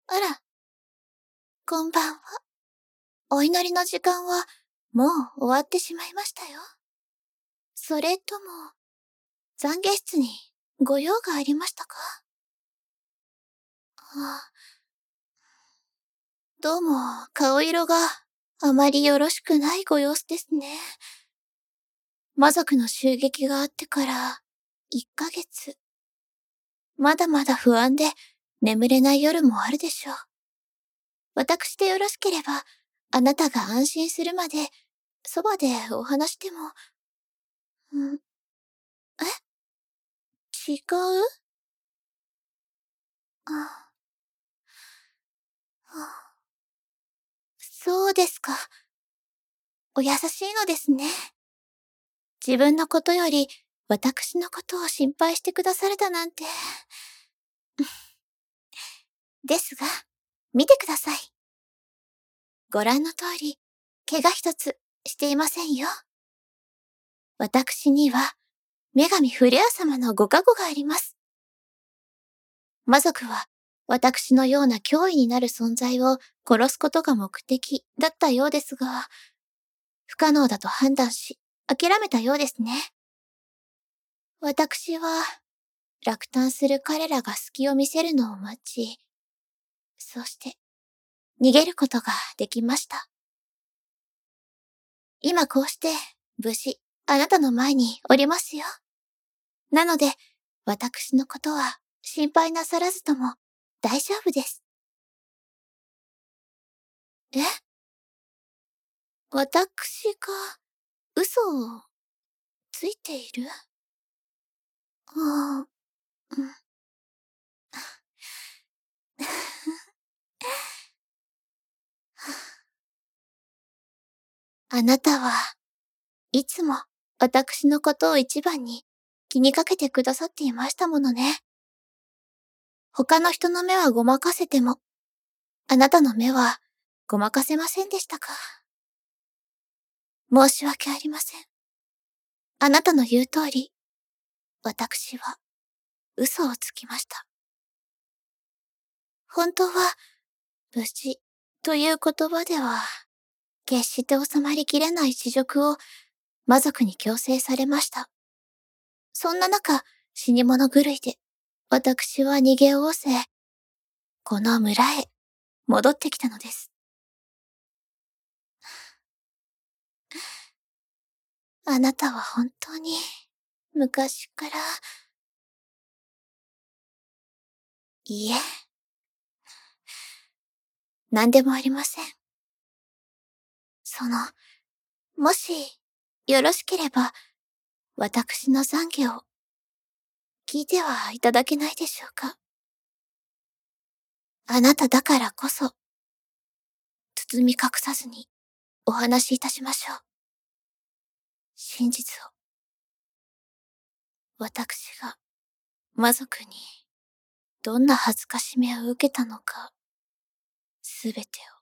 あら、こんばんは。お祈りの時間は、もう終わってしまいましたよ。それとも、懺悔室にご用がありましたか？あ、どうも、顔色があまりよろしくないご様子ですね。魔族の襲撃があってから1ヶ月。まだまだ不安で眠れない夜もあるでしょう。私でよろしければ、あなたが安心するまで、そばでお話でも、ん、違う？あ、あ、そうですか。お優しいのですね。自分のことより、私のことを心配してくだされたなんて。ですが、見てください。ご覧の通り、怪我一つしていませんよ。私には、女神フレア様のご加護があります。魔族は、私のような脅威になる存在を殺すことが目的だったようですが、不可能だと判断し、諦めたようですね。私は、落胆する彼らが隙を見せるのを待ち、そして、逃げることができました。今こうして、無事、あなたの前におりますよ。なので、私のことは心配なさらずとも大丈夫です。え？私が嘘をついている？ああ、うん。あなたはいつも私のことを一番に気にかけてくださっていましたものね。他の人の目はごまかせても、あなたの目はごまかせませんでしたか？申し訳ありません。あなたの言う通り、私は嘘をつきました。本当は、無事という言葉では、決して収まりきれない恥辱を魔族に強制されました。そんな中、死に物狂いで、私は逃げおおせ、この村へ戻ってきたのです。あなたは本当に、昔から、いいえ、何でもありません。もし、よろしければ、私の懺悔を聞いてはいただけないでしょうか。あなただからこそ、包み隠さずにお話しいたしましょう。真実を、私が魔族にどんな恥ずかしめを受けたのか、すべてを。